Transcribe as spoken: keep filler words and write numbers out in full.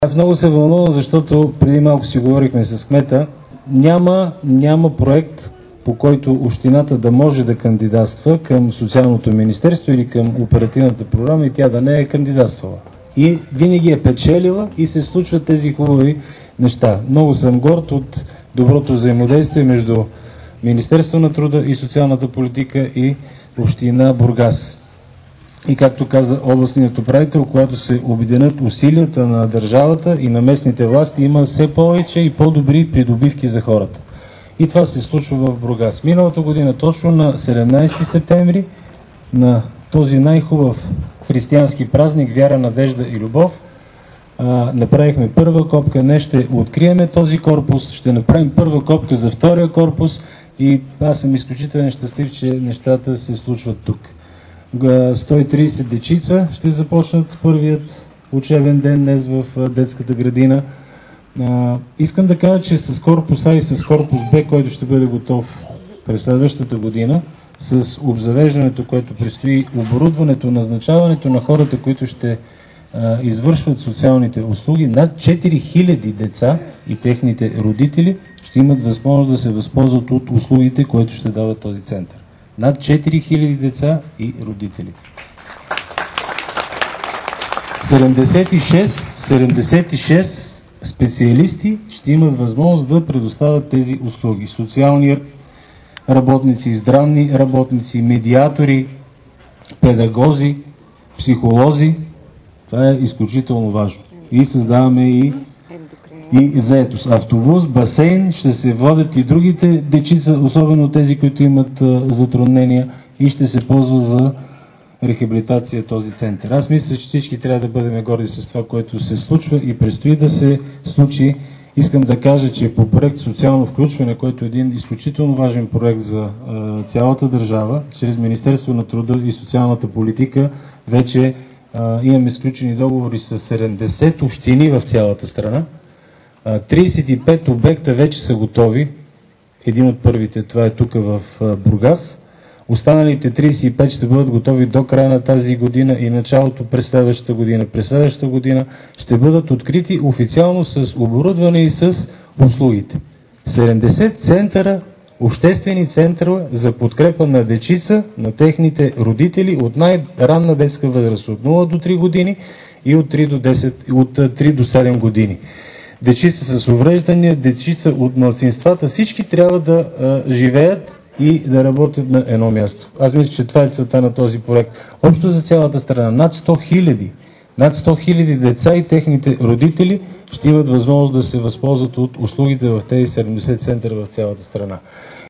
Аз много се вълнувам, защото преди малко си говорихме с кмета. Няма, няма проект, по който общината да може да кандидатства към Социалното министерство или към оперативната програма и тя да не е кандидатствала. И винаги е печелила и се случват тези хубави неща. Много съм горд от доброто взаимодействие между Министерство на труда и социалната политика и община Бургас. И както каза областният управител, когато се обединят усилията на държавата и на местните власти, има все повече и по-добри придобивки за хората. И това се случва в Бургас. Миналата година, точно на седемнайсети септември, на този най-хубав християнски празник, вяра, надежда и любов, а, направихме първа копка. Днес ще откриеме този корпус, ще направим първа копка за втория корпус и аз съм изключително щастлив, че нещата се случват тук. сто и трийсет дечица ще започнат първият учебен ден днес в детската градина. А, искам да кажа, че с корпус А и с корпус Б, който ще бъде готов през следващата година, с обзавеждането, което предстои, оборудването, назначаването на хората, които ще а, извършват социалните услуги, над четири хиляди деца и техните родители ще имат възможност да се възползват от услугите, които ще дава този център. Над четири хиляди деца и родители. седемдесет и шест специалисти ще имат възможност да предоставят тези услуги. Социални работници, здравни работници, медиатори, педагози, психолози. Това е изключително важно. И създаваме и и заетост. Автобус, басейн, ще се водят и другите дечица, особено тези, които имат а, затруднения и ще се ползва за рехабилитация този център. Аз мисля, че всички трябва да бъдем горди с това, което се случва и предстои да се случи. Искам да кажа, че по проект социално включване, който е един изключително важен проект за а, цялата държава, чрез Министерство на труда и социалната политика, вече а, имаме сключени договори с седемдесет общини в цялата страна. трийсет и пет обекта вече са готови. Един от първите, това е тук в Бургас. Останалите трийсет и пет ще бъдат готови до края на тази година и началото през следващата година. През следващата година ще бъдат открити официално с оборудване и с услугите. седемдесет центъра, обществени центрове за подкрепа на дечица, на техните родители от най-ранна детска възраст, от нула до три години и от три до десет, от три до седем години. Дечица с увреждания, дечица от малцинствата, всички трябва да а, живеят и да работят на едно място. Аз мисля, че това е целта на този проект. Общо за цялата страна, над сто хиляди, над сто хиляди деца и техните родители ще имат възможност да се възползват от услугите в тези седемдесет центъра в цялата страна.